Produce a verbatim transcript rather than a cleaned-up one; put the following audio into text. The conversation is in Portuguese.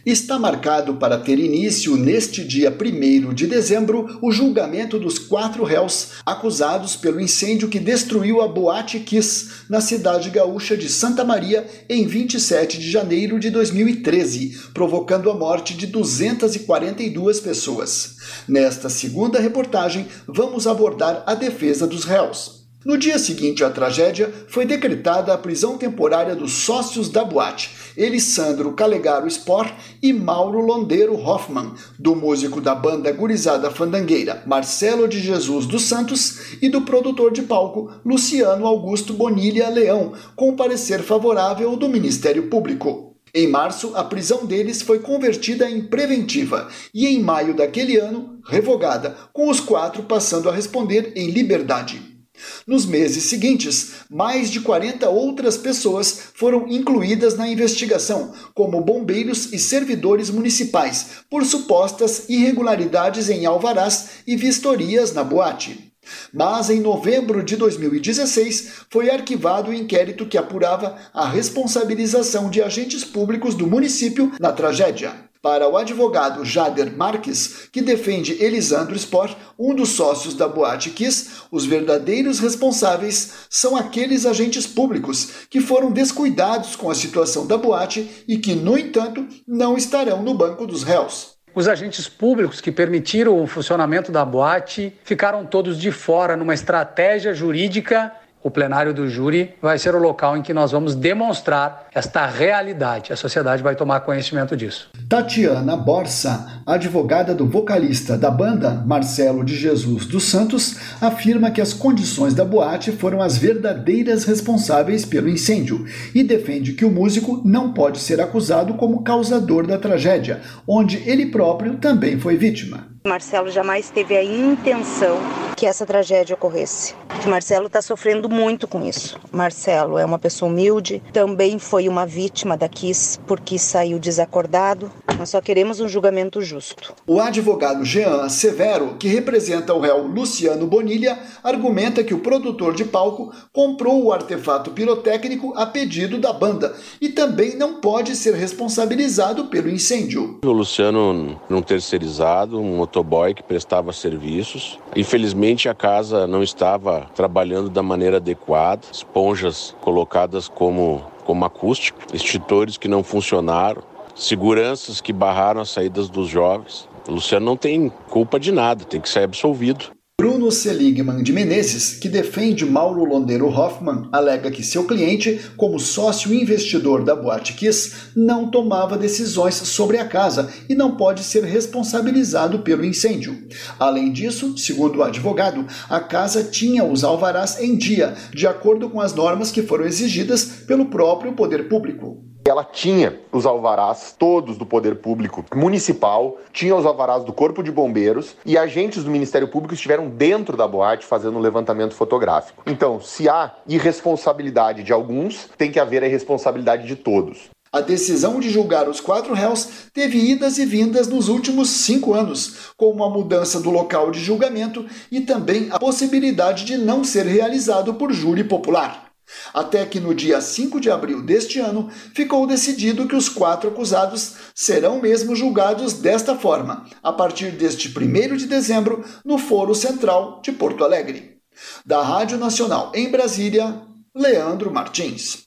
Está marcado para ter início neste dia primeiro de dezembro o julgamento dos quatro réus acusados pelo incêndio que destruiu a Boate Kiss na cidade gaúcha de Santa Maria em vinte e sete de janeiro de dois mil e treze, provocando a morte de duzentas e quarenta e duas pessoas. Nesta segunda reportagem, vamos abordar a defesa dos réus. No dia seguinte à tragédia, foi decretada a prisão temporária dos sócios da boate, Elisandro Calegaro Spor e Mauro Londeiro Hoffmann, do músico da banda gurizada fandangueira Marcelo de Jesus dos Santos e do produtor de palco Luciano Augusto Bonilha Leão, com parecer favorável do Ministério Público. Em março, a prisão deles foi convertida em preventiva e, em maio daquele ano, revogada, com os quatro passando a responder em liberdade. Nos meses seguintes, mais de quarenta outras pessoas foram incluídas na investigação, como bombeiros e servidores municipais, por supostas irregularidades em alvarás e vistorias na boate. Mas em novembro de dois mil e dezesseis foi arquivado o inquérito que apurava a responsabilização de agentes públicos do município na tragédia. Para o advogado Jader Marques, que defende Elisandro Spor, um dos sócios da Boate Kiss, os verdadeiros responsáveis são aqueles agentes públicos que foram descuidados com a situação da boate e que, no entanto, não estarão no banco dos réus. Os agentes públicos que permitiram o funcionamento da boate ficaram todos de fora numa estratégia jurídica. O plenário do júri vai ser o local em que nós vamos demonstrar esta realidade. A sociedade vai tomar conhecimento disso. Tatiana Borsa, advogada do vocalista da banda, Marcelo de Jesus dos Santos, afirma que as condições da boate foram as verdadeiras responsáveis pelo incêndio e defende que o músico não pode ser acusado como causador da tragédia, onde ele próprio também foi vítima. Marcelo jamais teve a intenção que essa tragédia ocorresse. Marcelo está sofrendo muito com isso. Marcelo é uma pessoa humilde, também foi uma vítima da Kiss porque saiu desacordado. Nós só queremos um julgamento justo. O advogado Jean Severo, que representa o réu Luciano Bonilha, argumenta que o produtor de palco comprou o artefato pirotécnico a pedido da banda e também não pode ser responsabilizado pelo incêndio. O Luciano, um terceirizado, um motoboy que prestava serviços. Infelizmente, a casa não estava trabalhando da maneira adequada, esponjas colocadas como, como acústico, extintores que não funcionaram, seguranças que barraram as saídas dos jovens. O Luciano não tem culpa de nada, tem que ser absolvido. Bruno Seligman de Menezes, que defende Mauro Londeiro Hoffmann, alega que seu cliente, como sócio investidor da Boate Kiss, não tomava decisões sobre a casa e não pode ser responsabilizado pelo incêndio. Além disso, segundo o advogado, a casa tinha os alvarás em dia, de acordo com as normas que foram exigidas pelo próprio poder público. Ela tinha os alvarás todos do poder público municipal, tinha os alvarás do Corpo de Bombeiros e agentes do Ministério Público estiveram dentro da boate fazendo um levantamento fotográfico. Então, se há irresponsabilidade de alguns, tem que haver a responsabilidade de todos. A decisão de julgar os quatro réus teve idas e vindas nos últimos cinco anos, como a mudança do local de julgamento e também a possibilidade de não ser realizado por júri popular. Até que no dia cinco de abril deste ano, ficou decidido que os quatro acusados serão mesmo julgados desta forma, a partir deste primeiro de dezembro, no Foro Central de Porto Alegre. Da Rádio Nacional em Brasília, Leandro Martins.